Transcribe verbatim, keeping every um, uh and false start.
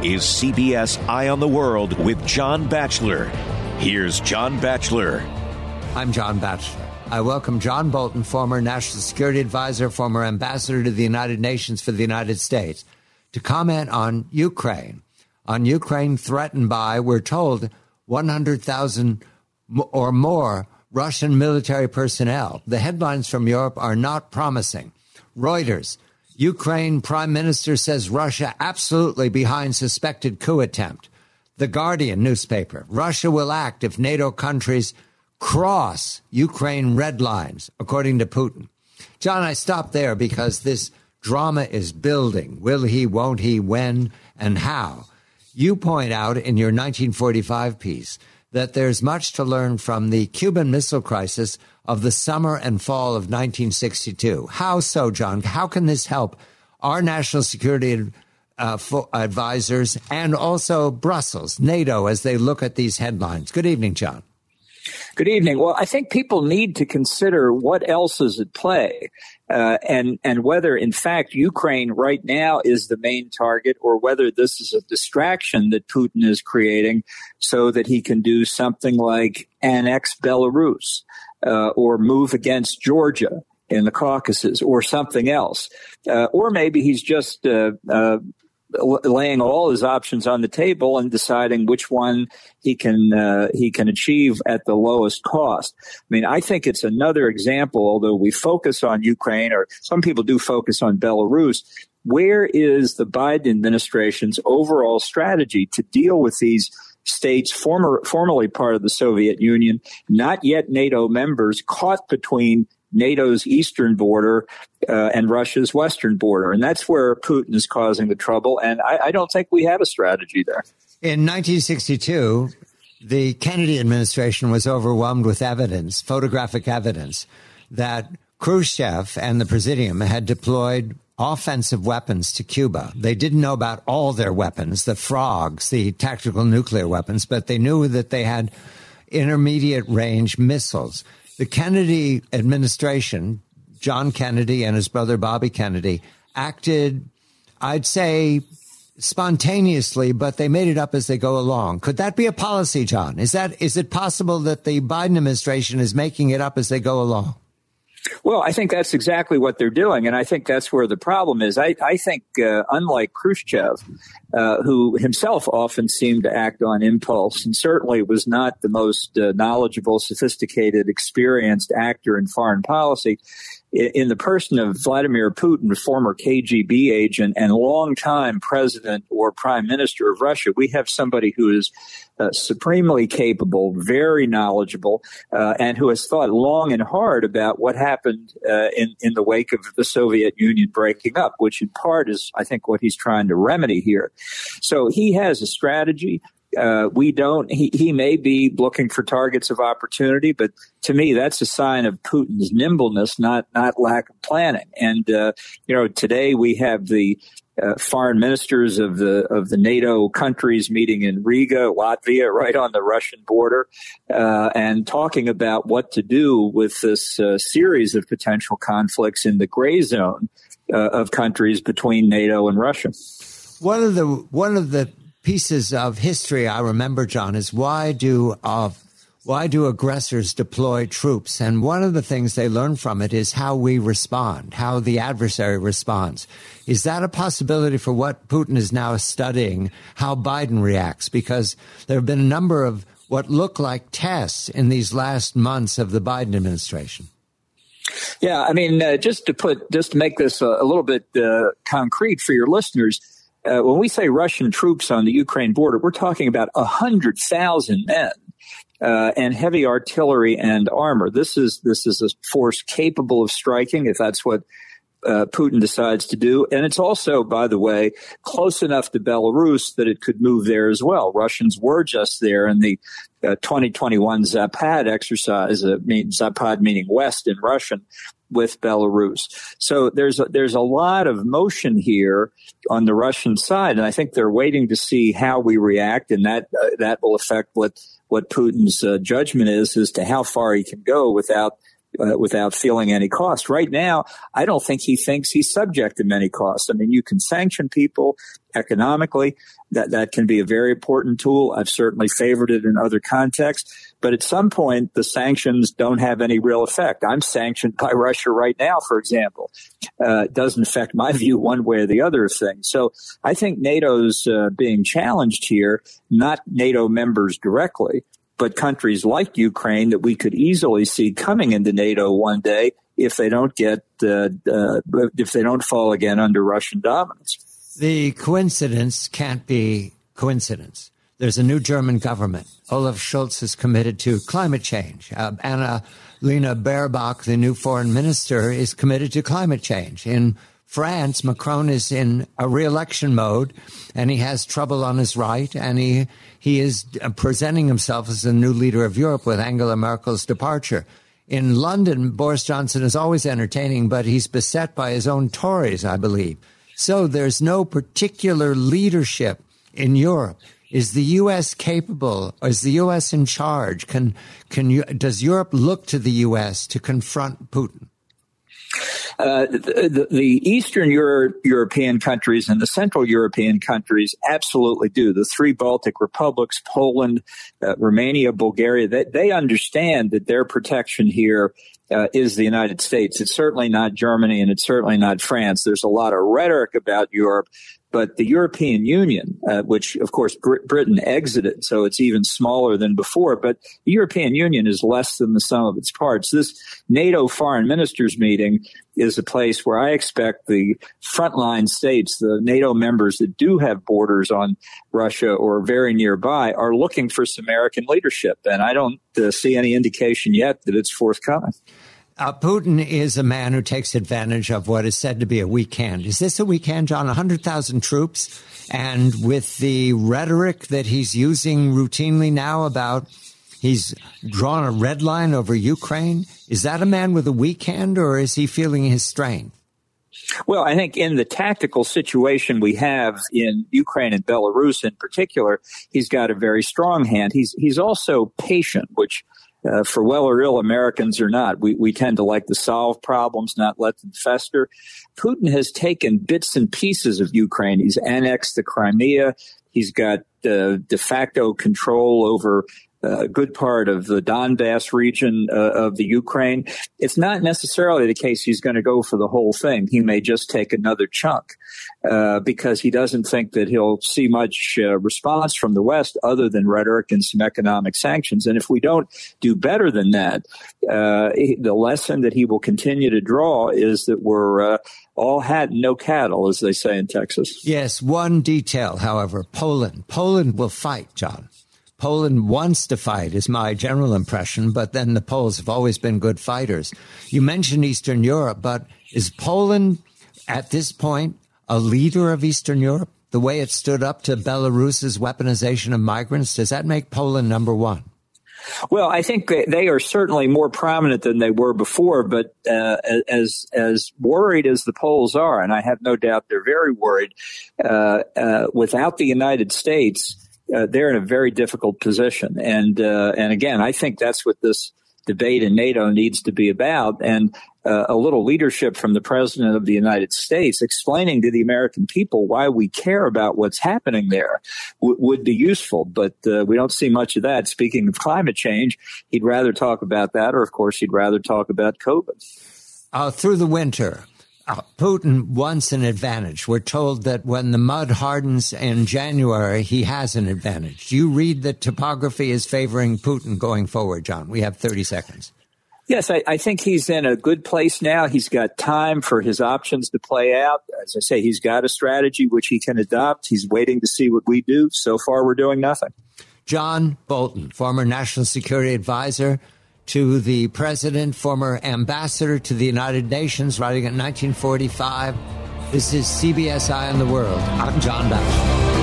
is C B S Eye on the World with John Batchelor. Here's John Batchelor. I'm John Batchelor. I welcome John Bolton, former National Security Advisor, former Ambassador to the United Nations for the United States, to comment on Ukraine. On Ukraine threatened by, we're told, one hundred thousand or more Russian military personnel. The headlines from Europe are not promising. Reuters, Ukraine Prime Minister says Russia absolutely behind suspected coup attempt. The Guardian newspaper, Russia will act if NATO countries cross Ukraine red lines, according to Putin. John, I stop there because this drama is building. Will he, won't he, when, and how? You point out in your nineteen forty-five piece that there's much to learn from the Cuban Missile Crisis of the summer and fall of nineteen sixty-two. How so, John? How can this help our national security uh, advisors and also Brussels, NATO, as they look at these headlines? Good evening, John. Good evening. Well, I think people need to consider what else is at play uh, and, and whether, in fact, Ukraine right now is the main target or whether this is a distraction that Putin is creating so that he can do something like annex Belarus uh, or move against Georgia in the Caucasus or something else. Uh, or maybe he's just uh, uh, laying all his options on the table and deciding which one he can uh, he can achieve at the lowest cost. I mean, I think it's another example, although we focus on Ukraine, or some people do focus on Belarus, where is the Biden administration's overall strategy to deal with these states former, formerly part of the Soviet Union, not yet NATO members, caught between NATO's eastern border uh, and Russia's western border. And that's where Putin is causing the trouble. And I, I don't think we have a strategy there. In nineteen sixty-two, the Kennedy administration was overwhelmed with evidence, photographic evidence, that Khrushchev and the Presidium had deployed offensive weapons to Cuba. They didn't know about all their weapons, the frogs, the tactical nuclear weapons, but they knew that they had intermediate range missiles. The Kennedy administration, John Kennedy and his brother Bobby Kennedy, acted, I'd say, spontaneously, but they made it up as they go along. Could that be a policy, John? Is that is it possible that the Biden administration is making it up as they go along? Well, I think that's exactly what they're doing, and I think that's where the problem is. I, I think, uh, unlike Khrushchev, uh, who himself often seemed to act on impulse and certainly was not the most uh, knowledgeable, sophisticated, experienced actor in foreign policy, in the person of Vladimir Putin, former K G B agent and longtime president or prime minister of Russia, we have somebody who is uh, supremely capable, very knowledgeable, uh, and who has thought long and hard about what happened uh, in, in the wake of the Soviet Union breaking up, which in part is, I think, what he's trying to remedy here. So he has a strategy. Uh, we don't, he, he may be looking for targets of opportunity, but to me, that's a sign of Putin's nimbleness, not, not lack of planning. And, uh, you know, today we have the, uh, foreign ministers of the, of the NATO countries meeting in Riga, Latvia, right on the Russian border, uh, and talking about what to do with this, uh, series of potential conflicts in the gray zone, uh, of countries between NATO and Russia. One of the, one of the, pieces of history I remember, John, is why do uh, why do aggressors deploy troops? And one of the things they learn from it is how we respond, how the adversary responds. Is that a possibility for what Putin is now studying, how Biden reacts? Because there have been a number of what look like tests in these last months of the Biden administration. Yeah, I mean, uh, just to put, just to make this a, a little bit uh, concrete for your listeners, Uh, when we say Russian troops on the Ukraine border, we're talking about one hundred thousand men uh, and heavy artillery and armor. This is this is a force capable of striking, if that's what uh, Putin decides to do. And it's also, by the way, close enough to Belarus that it could move there as well. Russians were just there in the uh, twenty twenty-one Zapad exercise, uh, mean, Zapad meaning West in Russian, with Belarus. So there's a, there's a lot of motion here on the Russian side, and I think they're waiting to see how we react, and that uh, that will affect what what Putin's uh, judgment is as to how far he can go without uh, without feeling any cost. Right now, I don't think he thinks he's subject to many costs. I mean, you can sanction people economically. That that can be a very important tool. I've certainly favored it in other contexts. But at some point, the sanctions don't have any real effect. I'm sanctioned by Russia right now, for example. Uh, it doesn't affect my view one way or the other of things. So I think NATO's uh, being challenged here, not NATO members directly, but countries like Ukraine that we could easily see coming into NATO one day if they don't get, uh, uh, if they don't fall again under Russian dominance. The coincidence can't be coincidence. There's a new German government. Olaf Scholz is committed to climate change. Uh, Annalena Baerbock, the new foreign minister, is committed to climate change. In France, Macron is in a re-election mode, and he has trouble on his right, and he he is presenting himself as the new leader of Europe with Angela Merkel's departure. In London, Boris Johnson is always entertaining, but he's beset by his own Tories, I believe. So there's no particular leadership in Europe. Is the U S capable? Is the U S in charge? Can can you? Does Europe look to the U S to confront Putin? Uh, the, the Eastern Euro- European countries and the Central European countries absolutely do. The three Baltic republics, Poland, uh, Romania, Bulgaria, they, they understand that their protection here uh, is the United States. It's certainly not Germany, and it's certainly not France. There's a lot of rhetoric about Europe. But the European Union, uh, which, of course, Br- Britain exited, so it's even smaller than before, but the European Union is less than the sum of its parts. This NATO foreign ministers meeting is a place where I expect the frontline states, the NATO members that do have borders on Russia or very nearby, are looking for some American leadership. And I don't uh, see any indication yet that it's forthcoming. Uh, Putin is a man who takes advantage of what is said to be a weak hand. Is this a weak hand, John? one hundred thousand troops, and with the rhetoric that he's using routinely now about he's drawn a red line over Ukraine, is that a man with a weak hand, or is he feeling his strength? Well, I think in the tactical situation we have in Ukraine and Belarus in particular, he's got a very strong hand. He's he's also patient, which Uh, for well or ill, Americans or not, we, we tend to like to solve problems, not let them fester. Putin has taken bits and pieces of Ukraine. He's annexed the Crimea. He's got uh, de facto control over a good part of the Donbass region uh, of the Ukraine. It's not necessarily the case he's going to go for the whole thing. He may just take another chunk uh, because he doesn't think that he'll see much uh, response from the West other than rhetoric and some economic sanctions. And if we don't do better than that, uh, the lesson that he will continue to draw is that we're uh, all hat and no cattle, as they say in Texas. Yes, one detail, however, Poland. Poland will fight, John. Poland wants to fight, is my general impression, but then the Poles have always been good fighters. You mentioned Eastern Europe, but is Poland at this point a leader of Eastern Europe? The way it stood up to Belarus's weaponization of migrants, does that make Poland number one? Well, I think they are certainly more prominent than they were before, but uh, as as worried as the Poles are, and I have no doubt they're very worried, uh, uh, without the United States, uh, they're in a very difficult position. And uh, and again, I think that's what this debate in NATO needs to be about, and uh, a little leadership from the President of the United States explaining to the American people why we care about what's happening there w- would be useful. But uh, we don't see much of that. Speaking of climate change, he'd rather talk about that, or of course, he'd rather talk about COVID. Uh, through the winter, uh, Putin wants an advantage. We're told that when the mud hardens in January, he has an advantage. Do you read that topography is favoring Putin going forward, John? We have thirty seconds. Yes, I, I think he's in a good place now. He's got time for his options to play out. As I say, he's got a strategy which he can adopt. He's waiting to see what we do. So far, we're doing nothing. John Bolton, former National Security Advisor to the President, former Ambassador to the United Nations, writing in nineteen forty-five. This is C B S Eye on the World. I'm John Batchelor.